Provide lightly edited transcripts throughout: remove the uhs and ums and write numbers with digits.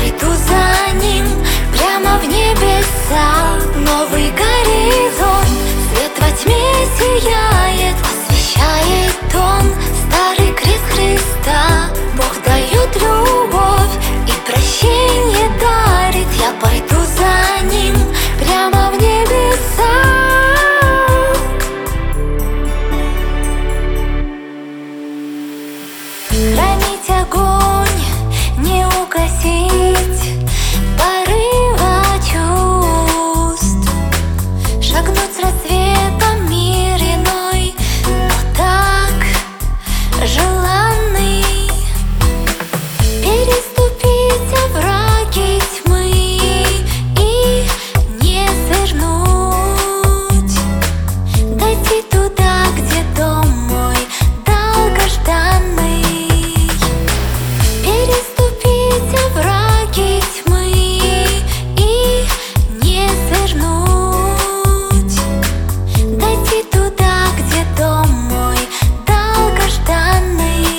пойду за ним прямо в небеса. Новый горизонт, свет во тьме сияет, освещает он старый крест Христа. Бог дает любовь и прощение дарит. Я пойду за ним прямо в небеса. Хранить огонь, не угасить порыва чувств, шагнуть с рассветом мир иной, но так желанный, переступить овраги тьмы и не свернуть, дойти туда, где дом мой долгожданный. Переступить овраги тьмы и не свернуть, дойти туда, где дом мой долгожданный.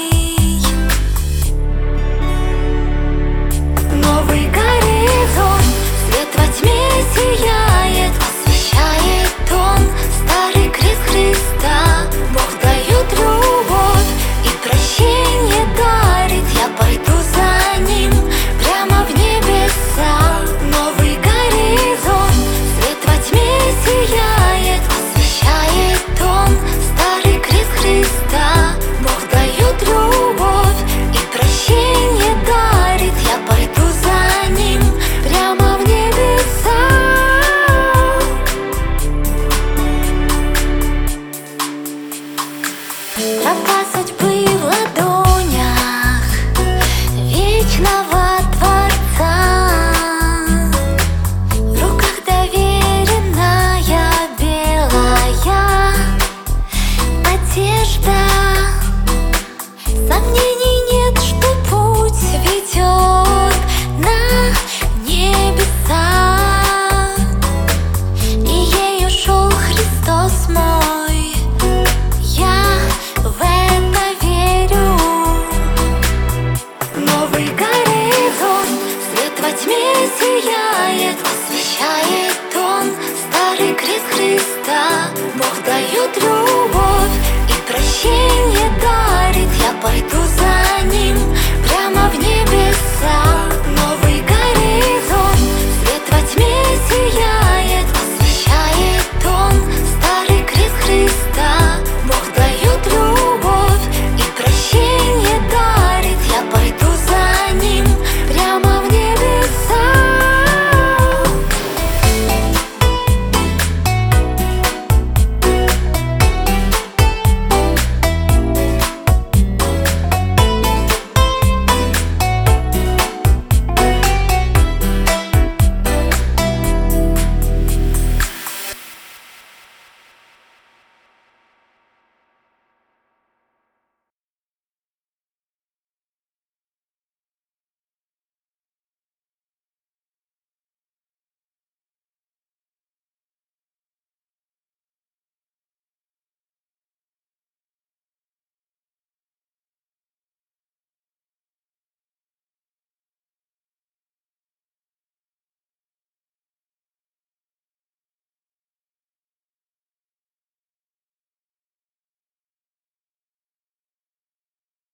Новый горизонт, свет во тьме сияет, освещает он старый крест Христа. Бог дает любовь и прощение дарит. Я пойду за ним прямо в небеса. Новый горизонт, свет во тьме сияет, освещает он старый крест Христа. Бог дает любовь и прощение дарит. Я пойду за ним прямо в небеса. Тропа судьбы в ладонях вечного Творца, в руках доверенная белая одежда. Сомнений нет, что путь ведет на небеса, и ею шел Христос мой. Я в это верю. Новый горизонт, свет во тьме сияет, освещает он старый крест Христа. Бог дает любовь